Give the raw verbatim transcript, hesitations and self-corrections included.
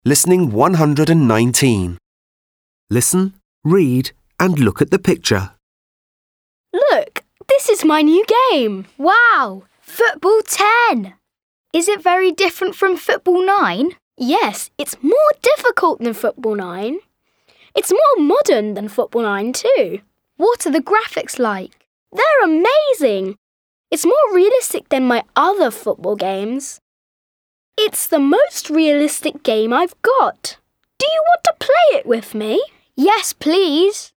Listening one hundred nineteen. Listen, read and look at the picture. Look, this is my new game. Wow! Football ten! Is it very different from Football nine? Yes, it's more difficult than Football nine. It's more modern than Football nine too. What are the graphics like? They're amazing. It's more realistic than my other football games. It's the most realistic game I've got. Do you want to play it with me? Yes, please.